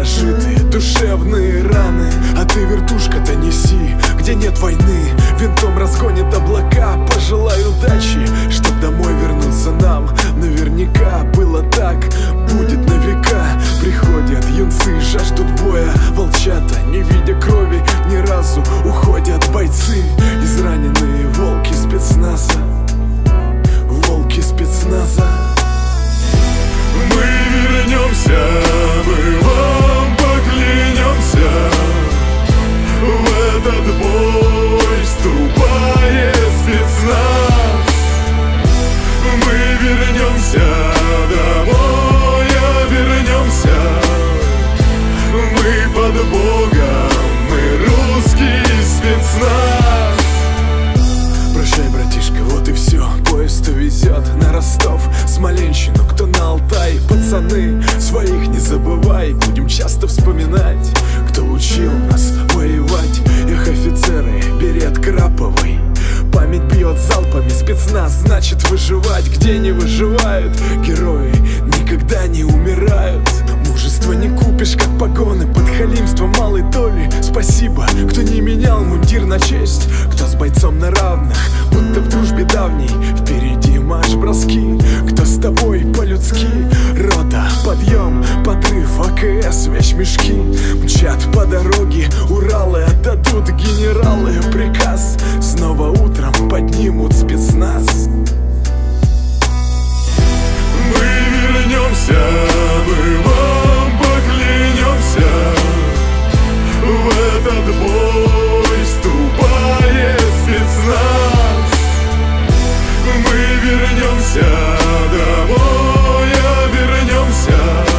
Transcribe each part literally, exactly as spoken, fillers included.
зашиты душевные раны. А ты вертушка-то неси, где нет войны, винтом разгонит облака. Пожелай удачи, чтоб домой вернуться нам. Наверняка было так, будет на века. Приходят юнцы, жаждут боя, волчата, не видя крови ни разу. Уходят бойцы, израненные волки спецназа, волки спецназа. Мы вернемся, мы вам поклянемся. В этот бой вступает спецназ. Мы вернемся домой, а вернемся. Мы под Богом, мы русский спецназ. Прощай, братишка, вот и все. Поезд увезет на Ростов, Смоленщину, кто на Алтай. Пацаны, своих не забывай, будем часто вспоминать, кто учил нас воевать. Эх, офицеры, берет краповый, память бьет залпами. Спецназ значит выживать, где не выживают герои, никогда не умирают. Мужество не купишь, как погоны, подхалимство малой доли. Спасибо, кто не менял мундир на честь, кто с бойцом на равных, будто в дружбе давней. Впереди марш-броски, кто с тобой по-людски. Рота, подъем, подрыв, АКС, вещмешки мчат по дороге, Уралы отдадут генералы приказ. Снова утром поднимут спецназ. Мы вернемся, мы вам поклянемся. В этот бой вступает спецназ. Мы вернемся домой, а вернемся.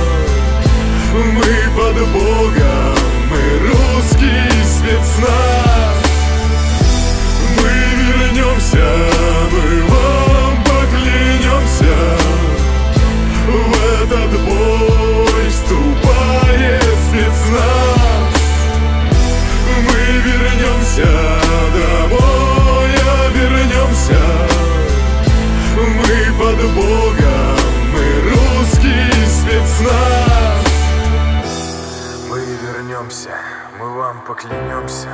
Мы под Богом, мы русский спецназ. Мы вернемся, мы вам поклянемся. В этот бой вступает спецназ. Мы вернемся домой, а вернемся. Мы под Богом, мы русский спецназ. Мы вернемся, мы вам поклянемся.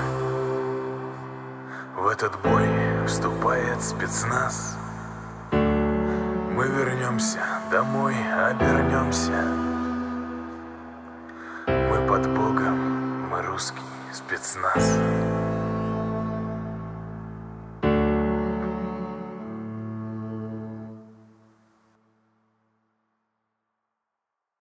В этот бой вступает спецназ. Мы вернемся домой, обернемся. Мы под Богом, мы русский спецназ.